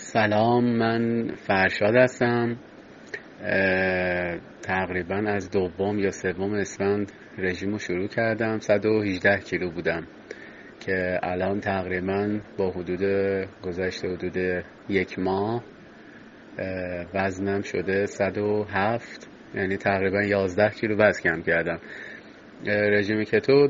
سلام، من فرشاد هستم. تقریبا از دوم یا سوم اسفند رژیم رو شروع کردم. 118 کیلو بودم که الان تقریبا با گذشته حدود یک ماه وزنم شده 107، یعنی تقریبا 11 کیلو وزن کم کردم. رژیم کتو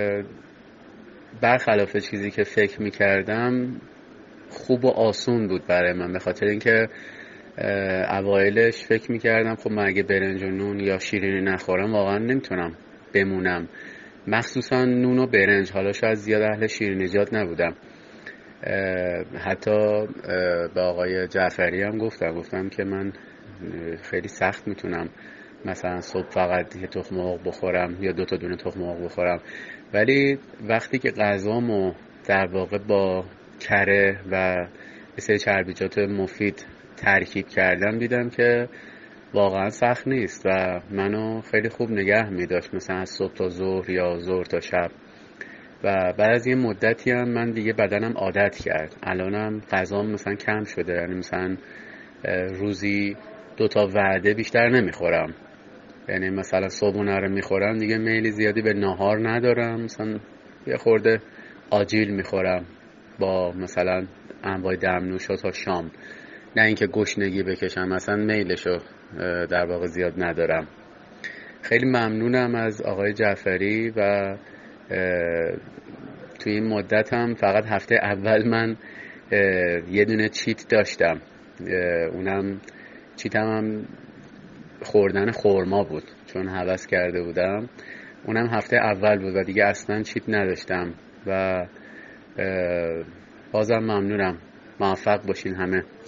برخلاف چیزی که فکر میکردم خوب و آسون بود برای من، به خاطر اینکه اوایلش فکر میکردم خب من اگه برنج و نون یا شیرینی نخورم واقعا نمیتونم بمونم، مخصوصا نون و برنج. حالا شاید زیاد اهل شیرینیجات نبودم. حتی به آقای جعفری هم گفتم که من خیلی سخت میتونم مثلا صبح فقط یه تخم مرغ بخورم یا 2 تا دونه تخم مرغ بخورم، ولی وقتی که غذامو در واقع با کره و یه سری چربیجات مفید ترکیب کردم دیدم که واقعا سخت نیست و منو خیلی خوب نگه میداشت، مثلا از صبح تا ظهر یا ظهر تا شب. و بعد از یه مدتی هم من دیگه بدنم عادت کرد. الانم غذام مثلا کم شده، یعنی مثلا روزی 2 تا وعده بیشتر نمیخورم. یعنی مثلا صبحونه رو میخورم دیگه میلی زیادی به ناهار ندارم، مثلا یه خورده آجیل میخورم با مثلا انواع دمنوشا تا شام، نه اینکه گشنگی بکشم، مثلا میلشو در واقع زیاد ندارم. خیلی ممنونم از آقای جعفری و توی این مدت هم فقط هفته اول من یه دونه چیت داشتم، اونم چیتم هم خوردن خورما بود چون هوس کرده بودم. اونم هفته اول بود و دیگه اصلا چیت نداشتم و بازم ممنونم. موفق باشین همه.